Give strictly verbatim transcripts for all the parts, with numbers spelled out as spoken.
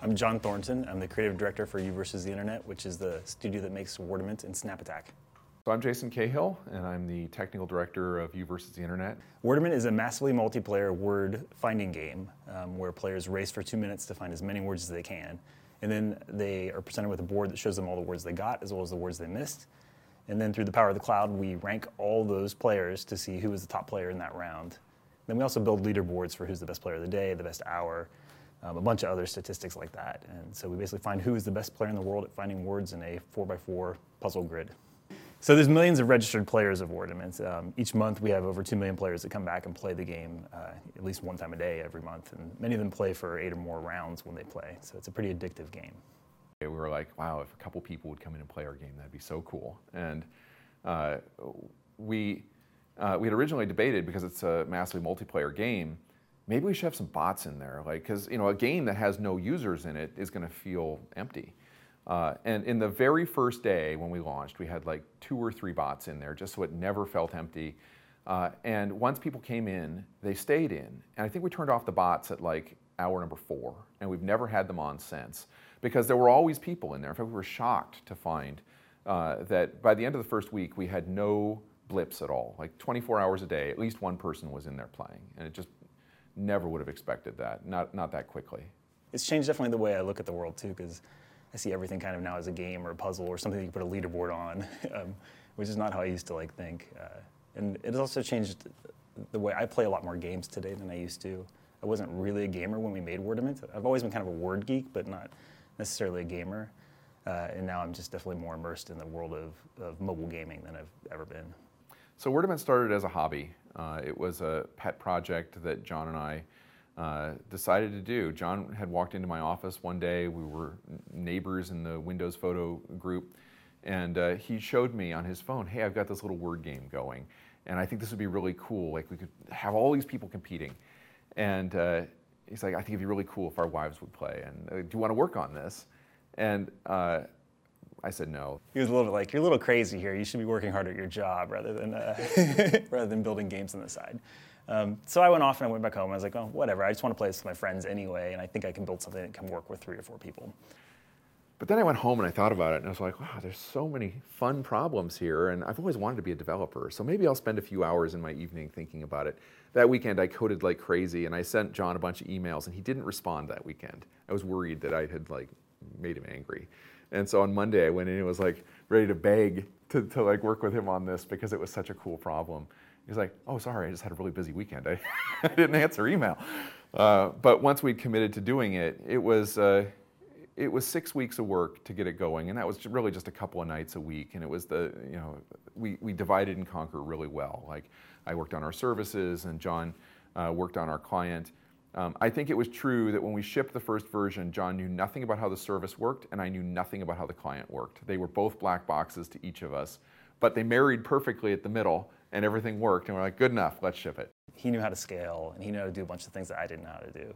I'm John Thornton. I'm the creative director for You versus the Internet, which is the studio that makes Wordament and Snap Attack. So I'm Jason Cahill, and I'm the technical director of You versus the Internet. Wordament is a massively multiplayer word finding game um, where players race for two minutes to find as many words as they can. And then they are presented with a board that shows them all the words they got as well as the words they missed. And then through the power of the cloud, we rank all those players to see who is the top player in that round. Then we also build leaderboards for who's the best player of the day, the best hour, um, a bunch of other statistics like that. And so we basically find who is the best player in the world at finding words in a four by four puzzle grid. So there's millions of registered players of Wordament. Um, each month we have over two million players that come back and play the game uh, at least one time a day every month. And many of them play for eight or more rounds when they play. So it's a pretty addictive game. We were like, wow, if a couple people would come in and play our game, that'd be so cool. And uh, we, uh, we had originally debated, because it's a massively multiplayer game, maybe we should have some bots in there. Like, because you know, a game that has no users in it is going to feel empty. Uh, and in the very first day when we launched, we had like two or three bots in there just so it never felt empty. Uh, and once people came in, they stayed in. And I think we turned off the bots at like hour number four, and we've never had them on since, because there were always people in there. In fact, we were shocked to find uh, that by the end of the first week, we had no blips at all. Like twenty-four hours a day, at least one person was in there playing. And it just never would have expected that, not, not that quickly. It's changed definitely the way I look at the world too, because I see everything kind of now as a game or a puzzle or something that you put a leaderboard on, um, which is not how I used to like think. Uh, and it has also changed the way I play a lot more games today than I used to. I wasn't really a gamer when we made Wordament. I've always been kind of a word geek, but not necessarily a gamer. Uh, and now I'm just definitely more immersed in the world of, of mobile gaming than I've ever been. So Wordament started as a hobby. Uh, it was a pet project that John and I Uh, decided to do. John had walked into my office one day. We were neighbors in the Windows photo group, and uh, he showed me on his phone, hey, I've got this little word game going, and I think this would be really cool. Like, we could have all these people competing. And uh, he's like, I think it'd be really cool if our wives would play, and uh, do you want to work on this? And uh, I said no. He was a little bit like, you're a little crazy here. You should be working hard at your job rather than, uh, rather than building games on the side. Um, so I went off and I went back home. I was like, oh, whatever. I just want to play this with my friends anyway, and I think I can build something that can work with three or four people. But then I went home and I thought about it, and I was like, wow, there's so many fun problems here, and I've always wanted to be a developer, so maybe I'll spend a few hours in my evening thinking about it. That weekend I coded like crazy, and I sent John a bunch of emails, and he didn't respond that weekend. I was worried that I had like made him angry. And so on Monday I went in and was like ready to beg to, to like work with him on this, because it was such a cool problem. He's like, oh, sorry, I just had a really busy weekend. I, I didn't answer email. Uh, but once we'd committed to doing it, it was uh, it was six weeks of work to get it going, and that was really just a couple of nights a week. And it was the, you know, we, we divided and conquered really well. Like, I worked on our services, and John uh, worked on our client. Um, I think it was true that when we shipped the first version, John knew nothing about how the service worked, and I knew nothing about how the client worked. They were both black boxes to each of us, but they married perfectly at the middle, and everything worked, and we're like, good enough, let's ship it. He knew how to scale, and he knew how to do a bunch of things that I didn't know how to do.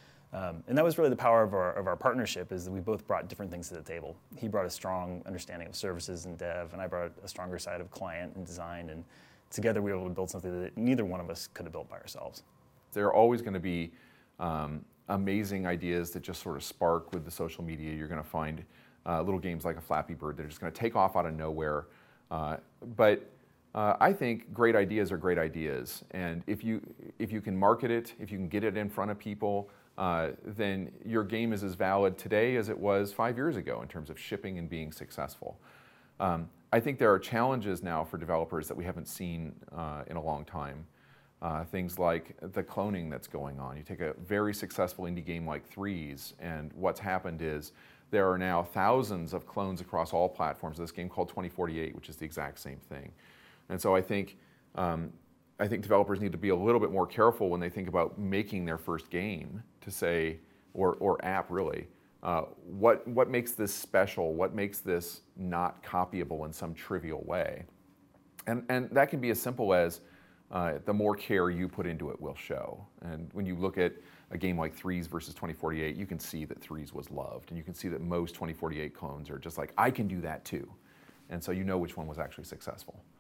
Um, and that was really the power of our, of our partnership, is that we both brought different things to the table. He brought a strong understanding of services and dev, and I brought a stronger side of client and design, and together we were able to build something that neither one of us could have built by ourselves. There are always going to be um, amazing ideas that just sort of spark with the social media. You're going to find uh, little games like a Flappy Bird that are just going to take off out of nowhere. Uh, but Uh, I think great ideas are great ideas, and if you if you can market it, if you can get it in front of people, uh, then your game is as valid today as it was five years ago in terms of shipping and being successful. Um, I think there are challenges now for developers that we haven't seen uh, in a long time. Uh, things like the cloning that's going on. You take a very successful indie game like Threes, and what's happened is there are now thousands of clones across all platforms of this game called twenty forty-eight, which is the exact same thing. And so I think um, I think developers need to be a little bit more careful when they think about making their first game to say, or or app really, uh, what what makes this special? What makes this not copyable in some trivial way? And and that can be as simple as uh, the more care you put into it will show. And when you look at a game like Threes versus twenty forty-eight, you can see that Threes was loved, and you can see that most twenty forty-eight clones are just like, I can do that too. And so you know which one was actually successful.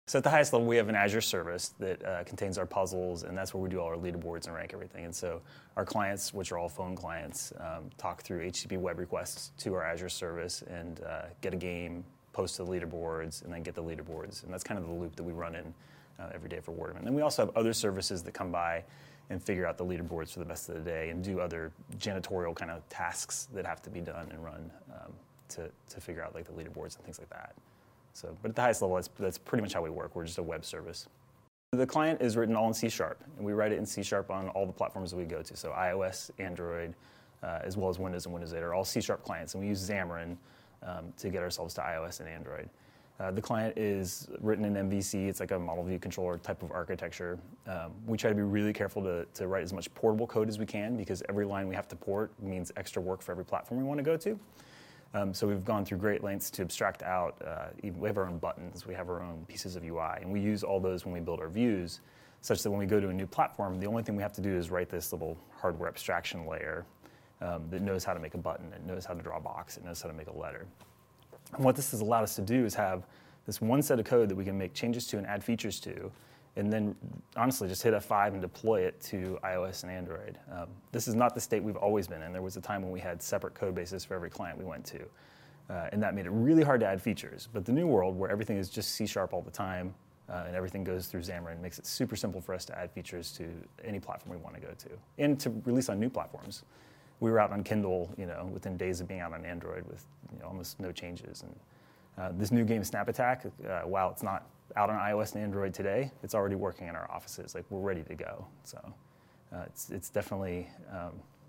So at the highest level, we have an Azure service that uh, contains our puzzles, and that's where we do all our leaderboards and rank everything. And so our clients, which are all phone clients, um, talk through H T T P web requests to our Azure service and uh, get a game, post to the leaderboards, and then get the leaderboards. And that's kind of the loop that we run in uh, every day for Wordament. And we also have other services that come by and figure out the leaderboards for the best of the day and do other janitorial kind of tasks that have to be done and run um, to, to figure out like the leaderboards and things like that. So, but at the highest level, that's, that's pretty much how we work. We're just a web service. The client is written all in C Sharp, and we write it in C Sharp on all the platforms that we go to. So iOS, Android, uh, as well as Windows and Windows eight are all C Sharp clients, and we use Xamarin um, to get ourselves to iOS and Android. Uh, the client is written in M V C. It's like a model view controller type of architecture. Um, we try to be really careful to, to write as much portable code as we can, because every line we have to port means extra work for every platform we want to go to. Um, so we've gone through great lengths to abstract out. Uh, even, we have our own buttons. We have our own pieces of U I. And we use all those when we build our views, such that when we go to a new platform, the only thing we have to do is write this little hardware abstraction layer um, that knows how to make a button, it knows how to draw a box, it knows how to make a letter. And what this has allowed us to do is have this one set of code that we can make changes to and add features to, and then honestly just hit F five and deploy it to iOS and Android. Um, this is not the state we've always been in. There was a time when we had separate code bases for every client we went to, uh, and that made it really hard to add features. But the new world, where everything is just C Sharp all the time, uh, and everything goes through Xamarin, makes it super simple for us to add features to any platform we want to go to, and to release on new platforms. We were out on Kindle, you know, within days of being out on Android with you know, almost no changes. And uh, this new game, Snap Attack, uh, while it's not out on iOS and Android today, it's already working in our offices. Like, we're ready to go. So uh, it's it's definitely, um,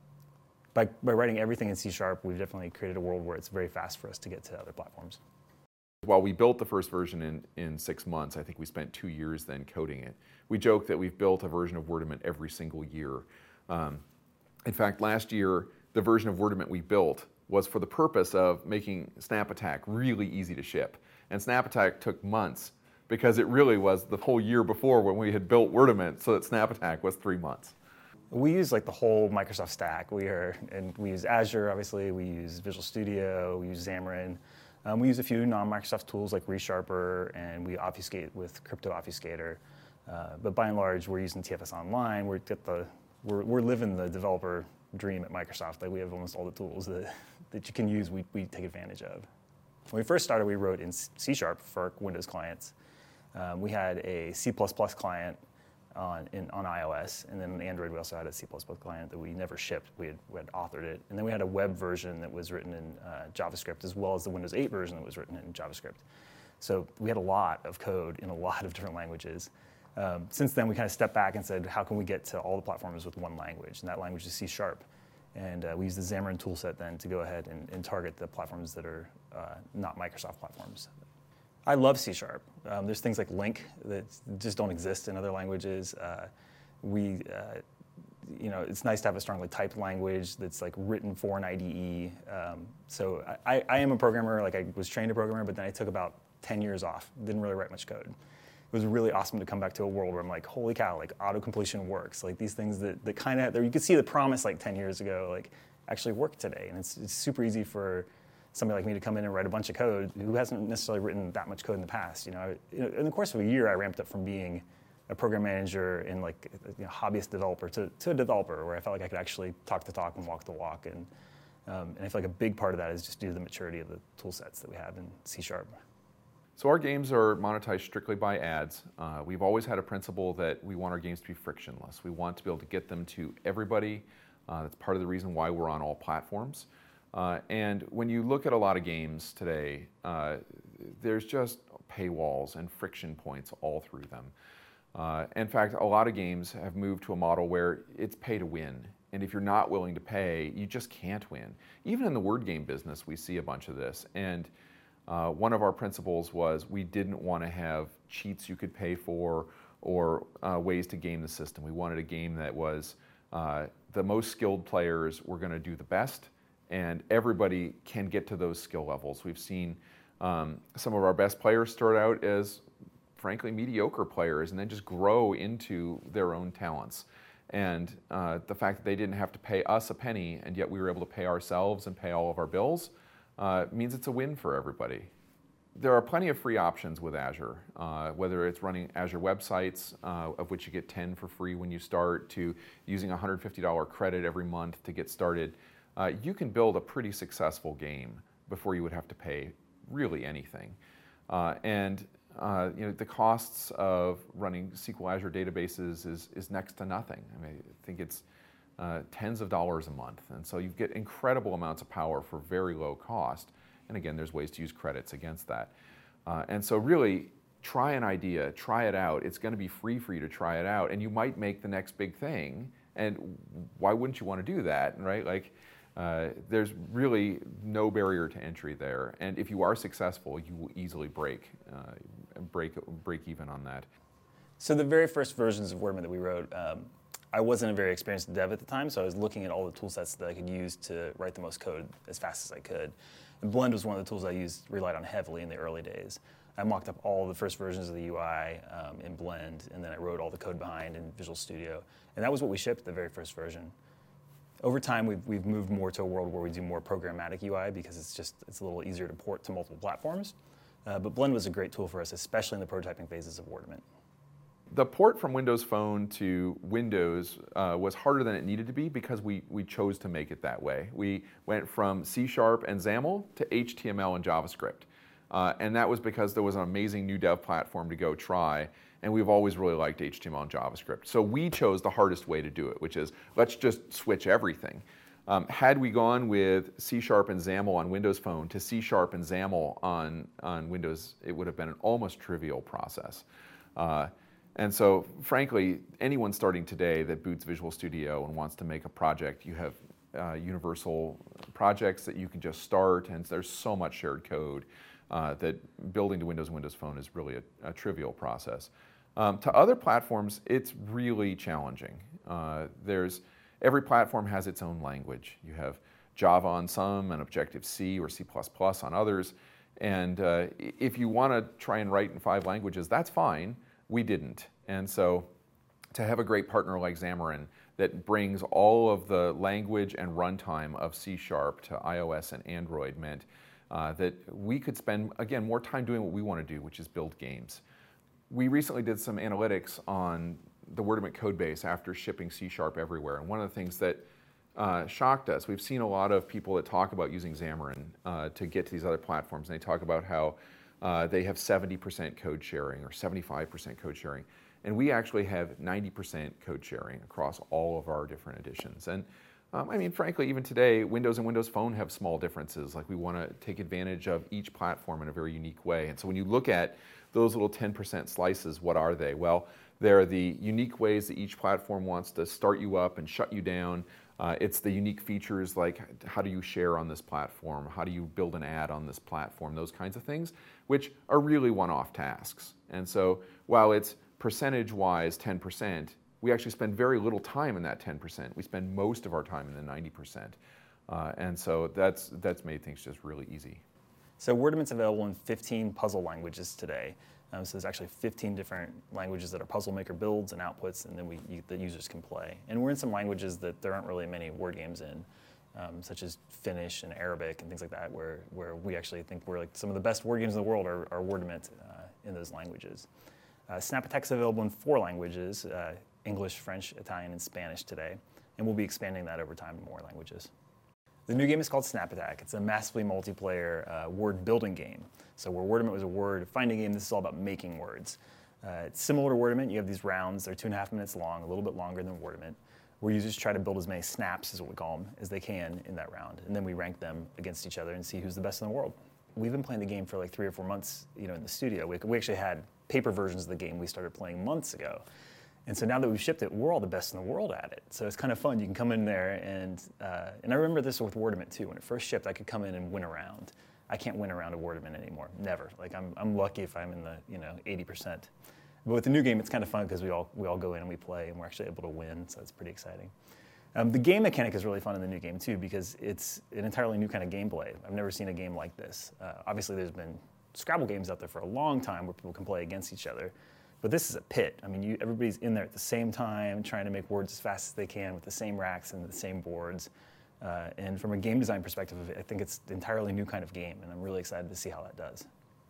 by, by writing everything in C Sharp, we've definitely created a world where it's very fast for us to get to other platforms. While we built the first version in, in six months, I think we spent two years then coding it. We joke that we've built a version of Wordament every single year. Um, in fact, last year, the version of Wordament we built was for the purpose of making Snap Attack really easy to ship. And Snap Attack took months, because it really was the whole year before when we had built Wordament, so that Snap Attack was three months. We use like the whole Microsoft stack. We are, and we use Azure, obviously. We use Visual Studio. We use Xamarin. Um, we use a few non-Microsoft tools like ReSharper, and we obfuscate with Crypto Obfuscator. Uh, but by and large, we're using T F S Online. We're get the we're we're living the developer dream at Microsoft. Like, we have almost all the tools that that you can use. We we take advantage of. When we first started, we wrote in C Sharp for our Windows clients. Um, we had a C plus plus client on, in, on iOS, and then on Android we also had a C plus plus client that we never shipped. We had, we had authored it. And then we had a web version that was written in uh, JavaScript, as well as the Windows eight version that was written in JavaScript. So we had a lot of code in a lot of different languages. Um, since then, we kind of stepped back and said, how can we get to all the platforms with one language? And that language is C Sharp. And uh, we use the Xamarin toolset then to go ahead and, and target the platforms that are uh, not Microsoft platforms. I love C Sharp. Um, there's things like Link that just don't exist in other languages. Uh, we, uh, you know, it's nice to have a strongly typed language that's like written for an I D E. Um, so I, I am a programmer. Like, I was trained a programmer, but then I took about ten years off. Didn't really write much code. It was really awesome to come back to a world where I'm like, holy cow, like auto-completion works. Like, these things that, that kind of, you could see the promise like ten years ago, like actually work today. And it's, it's super easy for somebody like me to come in and write a bunch of code who hasn't necessarily written that much code in the past. You know, in the course of a year, I ramped up from being a program manager and like you know, hobbyist developer to, to a developer, where I felt like I could actually talk the talk and walk the walk. And, um, and I feel like a big part of that is just due to the maturity of the tool sets that we have in C Sharp. So our games are monetized strictly by ads. Uh, we've always had a principle that we want our games to be frictionless. We want to be able to get them to everybody. Uh, that's part of the reason why we're on all platforms. Uh, and when you look at a lot of games today, uh, there's just paywalls and friction points all through them. Uh, in fact, a lot of games have moved to a model where it's pay to win. And if you're not willing to pay, you just can't win. Even in the word game business, we see a bunch of this. And uh, one of our principles was we didn't want to have cheats you could pay for or uh, ways to game the system. We wanted a game that was uh, the most skilled players were going to do the best, and everybody can get to those skill levels. We've seen um, some of our best players start out as, frankly, mediocre players and then just grow into their own talents. And uh, the fact that they didn't have to pay us a penny, and yet we were able to pay ourselves and pay all of our bills, uh, means it's a win for everybody. there are plenty of free options with Azure, uh, whether it's running Azure websites, uh, of which you get ten for free when you start, to using one hundred fifty dollars credit every month to get started. Uh, you can build a pretty successful game before you would have to pay really anything. Uh, and uh, you know, the costs of running S Q L Azure databases is, is next to nothing. I mean, I think it's uh, tens of dollars a month. And so you get incredible amounts of power for very low cost. And again, there's ways to use credits against that. Uh, and so really, try an idea, try it out. It's going to be free for you to try it out, and you might make the next big thing. And why wouldn't you want to do that, right? Like, uh, there's really no barrier to entry there. And if you are successful, you will easily break, uh, break, break even on that. So the very first versions of Wordament that we wrote, um, I wasn't a very experienced dev at the time, so I was looking at all the tool sets that I could use to write the most code as fast as I could. And Blend was one of the tools I used, relied on heavily in the early days. I mocked up all the first versions of the U I um, in Blend, and then I wrote all the code behind in Visual Studio. And that was what we shipped, the very first version. Over time, we've, we've moved more to a world where we do more programmatic U I because it's just it's a little easier to port to multiple platforms. Uh, but Blend was a great tool for us, especially in the prototyping phases of Wordament. The port from Windows Phone to Windows uh, was harder than it needed to be because we, we chose to make it that way. We went from C Sharp and XAML to H T M L and JavaScript. Uh, and that was because there was an amazing new dev platform to go try, and we've always really liked H T M L and JavaScript. So we chose the hardest way to do it, which is let's just switch everything. Um, had we gone with C Sharp and XAML on Windows Phone to C Sharp and XAML on, on Windows, it would have been an almost trivial process. Uh, And so, frankly, anyone starting today that boots Visual Studio and wants to make a project, you have uh, universal projects that you can just start, and there's so much shared code uh, that building to Windows and Windows Phone is really a, a trivial process. Um, to other platforms, it's really challenging. Uh, there's every platform has its own language. You have Java on some, and Objective-C or C plus plus on others. And uh, if you want to try and write in five languages, that's fine. We didn't. And so to have a great partner like Xamarin that brings all of the language and runtime of C Sharp to iOS and Android meant uh, that we could spend, again, more time doing what we want to do, which is build games. We recently did some analytics on the Wordament code base after shipping C Sharp everywhere. And one of the things that uh, shocked us, we've seen a lot of people that talk about using Xamarin uh, to get to these other platforms, and they talk about how Uh, they have seventy percent code sharing or seventy-five percent code sharing. And we actually have ninety percent code sharing across all of our different editions. And um, I mean, frankly, even today, Windows and Windows Phone have small differences. Like, we want to take advantage of each platform in a very unique way. And so when you look at those little ten percent slices, what are they? Well, they're the unique ways that each platform wants to start you up and shut you down. Uh, it's the unique features like how do you share on this platform, how do you build an ad on this platform, those kinds of things, which are really one-off tasks. And so while it's percentage-wise ten percent, we actually spend very little time in that ten percent. We spend most of our time in the ninety percent. Uh, and so that's, that's made things just really easy. So Wordament's available in fifteen puzzle languages today. Um, so there's actually fifteen different languages that are Puzzle Maker builds and outputs, and then we, you, the users can play. And we're in some languages that there aren't really many word games in, um, such as Finnish and Arabic and things like that, where, where we actually think we're like some of the best word games in the world are, are Wordament uh, in those languages. Uh, Snap Attack is available in four languages, uh, English, French, Italian, and Spanish today, and we'll be expanding that over time to more languages. The new game is called Snap Attack. It's a massively multiplayer uh, word building game. So where Wordament was a word finding game, this is all about making words. Uh, it's similar to Wordament. You have these rounds. They're two and a half minutes long, a little bit longer than Wordament, where users try to build as many snaps, is what we call them, as they can in that round. And then we rank them against each other and see who's the best in the world. We've been playing the game for like three or four months, you know, in the studio. We, we actually had paper versions of the game we started playing months ago. And so now that we've shipped it, we're all the best in the world at it. So it's kind of fun. You can come in there, and uh, and I remember this with Wordament too. When it first shipped, I could come in and win a round. I can't win a round of Wordament anymore, never. Like I'm I'm lucky if I'm in the you know eighty percent. But with the new game, it's kind of fun because we all we all go in and we play, and we're actually able to win. So it's pretty exciting. Um, the game mechanic is really fun in the new game too because it's an entirely new kind of gameplay. I've never seen a game like this. Uh, obviously, there's been Scrabble games out there for a long time where people can play against each other. But this is a pit. I mean, you, everybody's in there at the same time, trying to make words as fast as they can with the same racks and the same boards. Uh, and from a game design perspective, I think it's an entirely new kind of game, and I'm really excited to see how that does.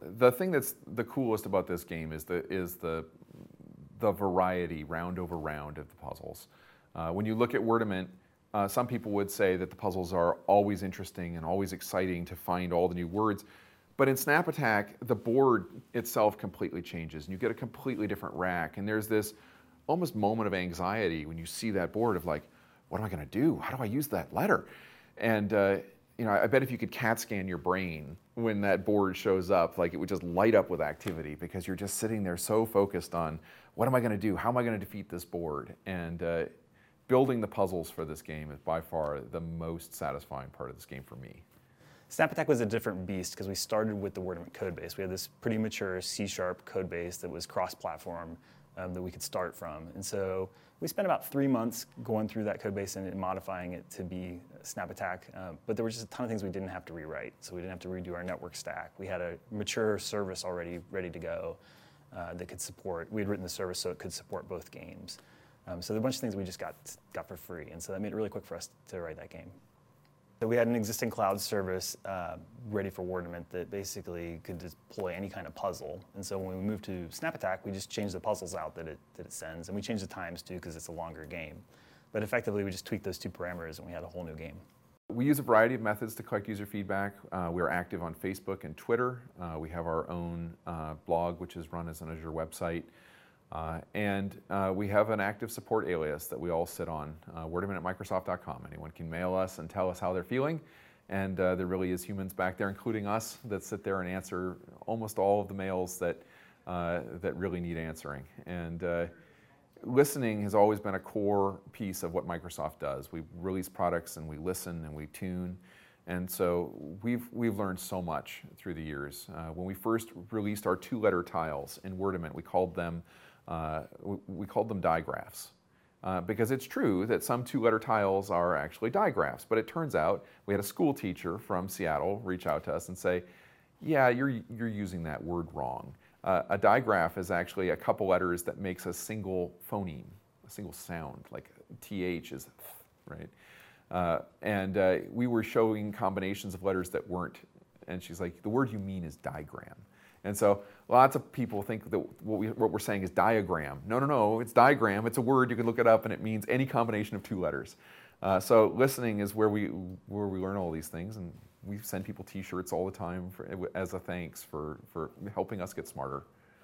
the thing that's the coolest about this game is the is the the variety, round over round, of the puzzles. Uh, when you look at Wordament, uh, some people would say that the puzzles are always interesting and always exciting to find all the new words. But in Snap Attack, the board itself completely changes, and you get a completely different rack. And there's this almost moment of anxiety when you see that board of like, what am I going to do? How do I use that letter? And uh, you know, I bet if you could CAT scan your brain when that board shows up, like it would just light up with activity because you're just sitting there so focused on what am I going to do? How am I going to defeat this board? And uh, building the puzzles for this game is by far the most satisfying part of this game for me. Snap Attack was a different beast because we started with the Wordament code base. We had this pretty mature C sharp code base that was cross-platform um, that we could start from. And so we spent about three months going through that code base and, and modifying it to be Snap Attack. Uh, but there were just a ton of things we didn't have to rewrite. So we didn't have to redo our network stack. We had a mature service already ready to go uh, that could support. We had written the service so it could support both games. Um, so there were a bunch of things we just got got for free. And so that made it really quick for us to write that game. So we had an existing cloud service uh, ready for Wordament that basically could deploy any kind of puzzle. And so when we moved to Snap Attack, we just changed the puzzles out that it, that it sends. And we changed the times too because it's a longer game. But effectively, we just tweaked those two parameters and we had a whole new game. We use a variety of methods to collect user feedback. Uh, we are active on Facebook and Twitter. Uh, we have our own uh, blog, which is run as an Azure website. Uh, and uh, we have an active support alias that we all sit on, uh, wordament at microsoft dot com. Anyone can mail us and tell us how they're feeling. And uh, there really is humans back there, including us, that sit there and answer almost all of the mails that, uh, that really need answering. And uh, listening has always been a core piece of what Microsoft does. We release products and we listen and we tune. And so we've, we've learned so much through the years. Uh, when we first released our two-letter tiles in Wordament, we called them Uh, we, we called them digraphs uh, because it's true that some two-letter tiles are actually digraphs. But it turns out we had a school teacher from Seattle reach out to us and say, "Yeah, you're you're using that word wrong. Uh, a digraph is actually a couple letters that makes a single phoneme, a single sound, like th is th, right." Uh, and uh, we were showing combinations of letters that weren't. And she's like, "The word you mean is digram." And so lots of people think that what, we, what we're saying is diagram. No, no, no, it's diagram. It's a word. You can look it up, and it means any combination of two letters. Uh, so listening is where we where we learn all these things, and we send people T-shirts all the time for, as a thanks for, for helping us get smarter.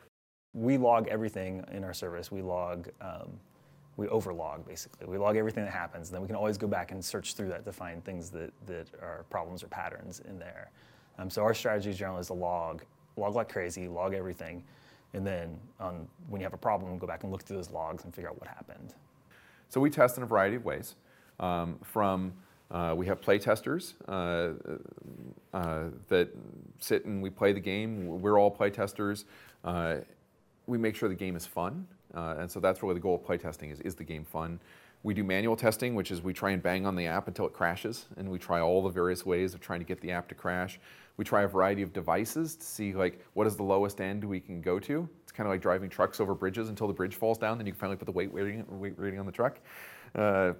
We log everything in our service. We log, um, we overlog, basically. We log everything that happens, and then we can always go back and search through that to find things that, that are problems or patterns in there. Um, so our strategy generally is to log log like crazy, log everything, and then um, when you have a problem, go back and look through those logs and figure out what happened. So we test in a variety of ways. Um, from uh, we have play testers uh, uh, that sit and we play the game. We're all play testers. Uh, we make sure the game is fun, uh, and so that's really the goal of play testing: is is the game fun? We do manual testing, which is we try and bang on the app until it crashes, and we try all the various ways of trying to get the app to crash. We try a variety of devices to see like what is the lowest end we can go to. It's kind of like driving trucks over bridges until the bridge falls down, then you can finally put the weight rating, weight rating on the truck. Uh,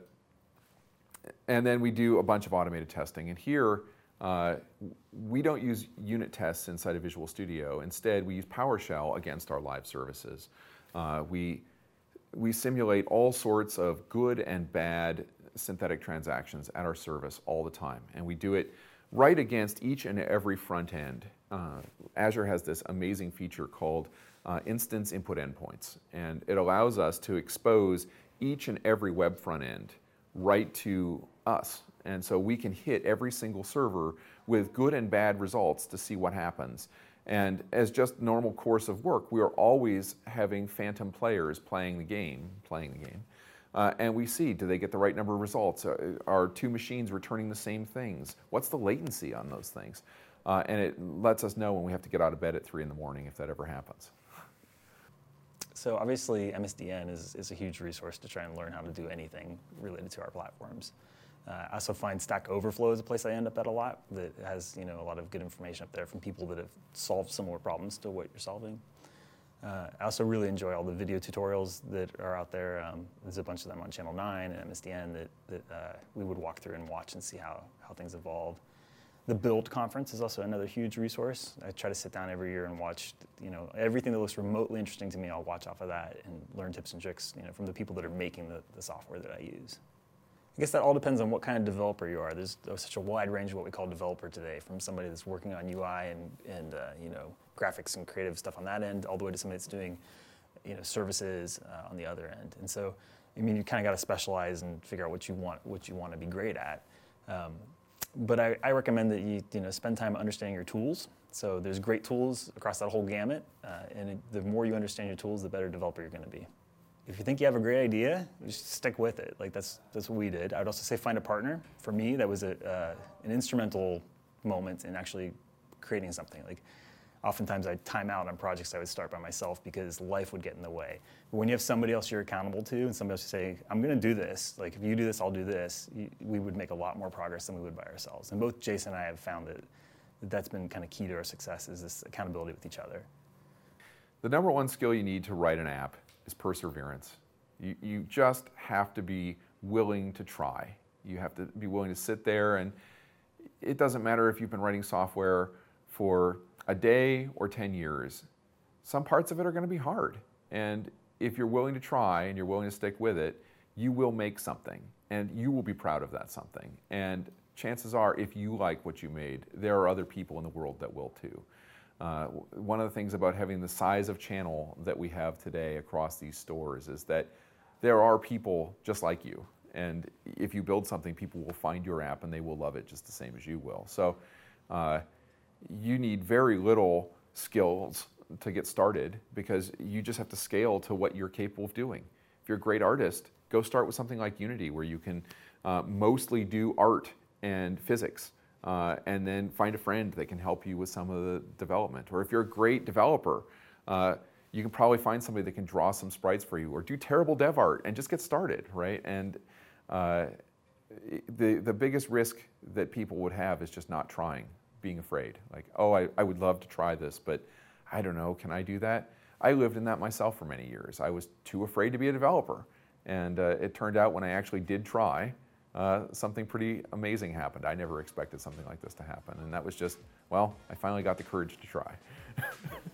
and then we do a bunch of automated testing. And here, uh, we don't use unit tests inside of Visual Studio. Instead, we use PowerShell against our live services. Uh, we We simulate all sorts of good and bad synthetic transactions at our service all the time. And we do it right against each and every front end. Uh, Azure has this amazing feature called uh, Instance Input Endpoints. And it allows us to expose each and every web front end right to us. And so we can hit every single server with good and bad results to see what happens. And as just normal course of work, we are always having phantom players playing the game, playing the game. Uh, and we see, do they get the right number of results? Are, are two machines returning the same things? What's the latency on those things? Uh, and it lets us know when we have to get out of bed at three in the morning if that ever happens. So obviously M S D N is, is a huge resource to try and learn how to do anything related to our platforms. Uh, I also find Stack Overflow is a place I end up at a lot that has you know a lot of good information up there from people that have solved similar problems to what you're solving. Uh, I also really enjoy all the video tutorials that are out there. Um, there's a bunch of them on Channel nine and M S D N that, that uh, we would walk through and watch and see how, how things evolve. The Build conference is also another huge resource. I try to sit down every year and watch, you know, everything that looks remotely interesting to me. I'll watch off of that and learn tips and tricks, you know, from the people that are making the, the software that I use. I guess that all depends on what kind of developer you are. There's, there's such a wide range of what we call developer today, from somebody that's working on U I and, and uh, you know, graphics and creative stuff on that end, all the way to somebody that's doing, you know, services uh, on the other end. And so, I mean, you kind of got to specialize and figure out what you want, what you want to be great at. Um, But I, I recommend that you you know spend time understanding your tools. So there's great tools across that whole gamut, uh, and it, the more you understand your tools, the better developer you're going to be. If you think you have a great idea, just stick with it. Like that's that's what we did. I would also say find a partner. For me, that was a, uh, an instrumental moment in actually creating something. Like oftentimes I'd time out on projects I would start by myself because life would get in the way. But when you have somebody else you're accountable to and somebody else you say, I'm going to do this, like if you do this, I'll do this, you, we would make a lot more progress than we would by ourselves. And both Jason and I have found that that's been kind of key to our success, is this accountability with each other. The number one skill you need to write an app is perseverance. You, you just have to be willing to try. You have to be willing to sit there, and it doesn't matter if you've been writing software for a day or ten years. Some parts of it are going to be hard. And if you're willing to try and you're willing to stick with it, you will make something, and you will be proud of that something. And chances are, if you like what you made, there are other people in the world that will too. Uh, one of the things about having the size of channel that we have today across these stores is that there are people just like you. And if you build something, people will find your app and they will love it just the same as you will. So uh, you need very little skills to get started, because you just have to scale to what you're capable of doing. If you're a great artist, go start with something like Unity, where you can uh, mostly do art and physics, uh, and then find a friend that can help you with some of the development. Or if you're a great developer, uh, you can probably find somebody that can draw some sprites for you, or do terrible dev art and just get started, right? And uh, the, the biggest risk that people would have is just not trying, being afraid. Like, oh, I, I would love to try this, but I don't know, can I do that? I lived in that myself for many years. I was too afraid to be a developer. And uh, it turned out when I actually did try, uh, something pretty amazing happened. I never expected something like this to happen. And that was just, well, I finally got the courage to try.